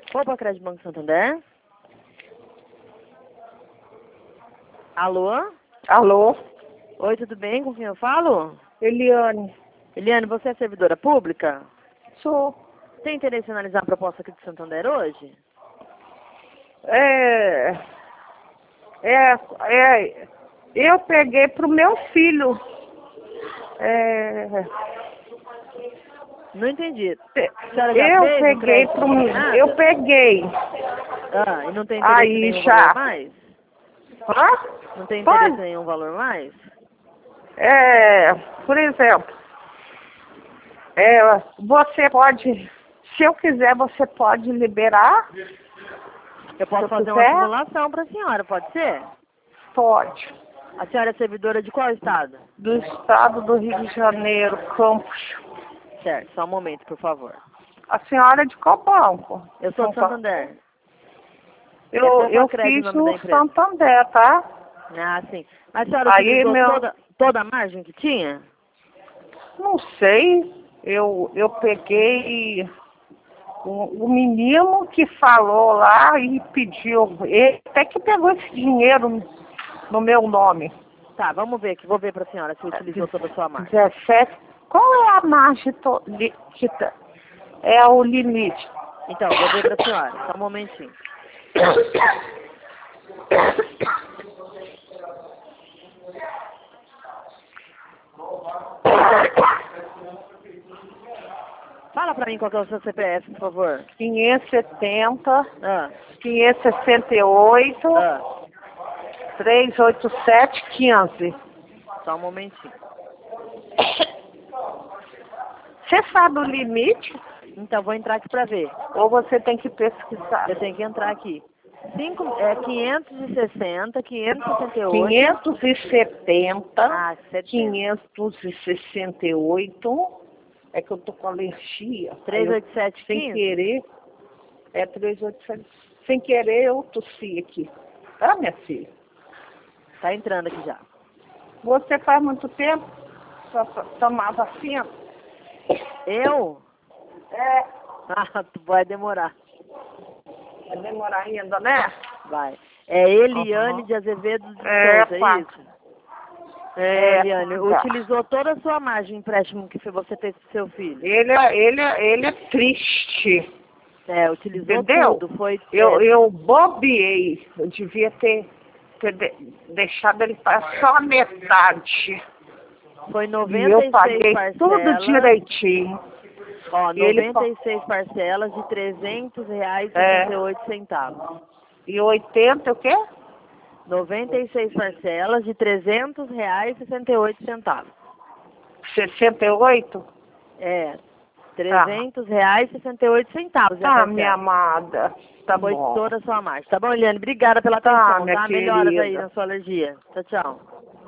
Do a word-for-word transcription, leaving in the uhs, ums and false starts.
Opa, Crédito Banco Santander. Alô? Alô? Oi, tudo bem? Com quem eu falo? Eliane. Eliane, você é servidora pública? Sou. Tem interesse em analisar a proposta aqui de Santander hoje? É, é, é, eu peguei pro meu filho. É, Não entendi. eu peguei pro meu. Eu peguei. Ah, e não tem interesse Aí em nenhum já. valor mais? Hã? Não tem interesse Pode. em nenhum valor mais? É, por exemplo, é, você pode, se eu quiser, você pode liberar? Eu posso eu fazer uma quiser? simulação para a senhora, pode ser? Pode. A senhora é servidora de qual estado? Do estado do Rio de Janeiro, Campos. Certo, só um momento, por favor. A senhora é de qual banco? Eu sou de Santander. Eu, É Poupa eu Crédito fiz o nome da no empresa. Santander, tá? Ah, sim. A senhora Aí, utilizou meu, toda, toda a margem que tinha? não sei, eu, eu peguei o, o menino que falou lá e pediu, ele até que pegou esse dinheiro no meu nome. Tá, vamos ver aqui. Vou ver para a senhora se utilizou toda a sua margem. dezessete. Qual é a margem to, li, que tá, é o limite? Então, vou ver para a senhora. Só um momentinho. Fala para mim qual que é o seu C P F, por favor. quinhentos e setenta, Ah, quinhentos e sessenta e oito, ah. trezentos e oitenta e sete, quinze. Só um momentinho. Você sabe o limite? Então, vou entrar aqui para ver. Ou você tem que pesquisar? Eu tenho que entrar aqui. Cinco, é, quinhentos e sessenta, quinhentos e sessenta e oito. quinhentos e setenta, Ah, setenta. quinhentos e sessenta e oito. É que eu tô com alergia. trezentos e Aí oitenta e sete, eu, sem quinze. querer, é trezentos e oitenta e sete. Sem querer eu tossi aqui. Tá, minha filha? Tá entrando aqui já. Você faz muito tempo pra pra tomar vacina? Eu? É, Ah, tu vai demorar. vai demorar ainda, né? Vai. É Eliane Uhum. de Azevedo de É, Souza, é pá. isso? É, É, Eliane, tá. utilizou toda a sua margem de empréstimo que você fez pro seu filho. Ele, é- ele, é- ele é triste. É, utilizou Entendeu? tudo. Foi, Eu, é, eu bobeei. Eu devia ter, ter de- deixado ele para só a metade. foi E noventa eu e seis paguei tudo parcelas. direitinho. Ó, E ele noventa pa- e seis parcelas de trezentos reais e É. sessenta e oito centavos. E oitenta o quê? noventa e seis parcelas de trezentos reais e sessenta e oito centavos. sessenta e oito? É, trezentos reais e sessenta e oito centavos. é a Tá, parcela. minha amada. Tá Foi bom. toda a sua margem. Tá bom, Eliane? Obrigada pela Tá, atenção, minha tá? Melhoras aí querida. na sua alergia. Tchau, tchau.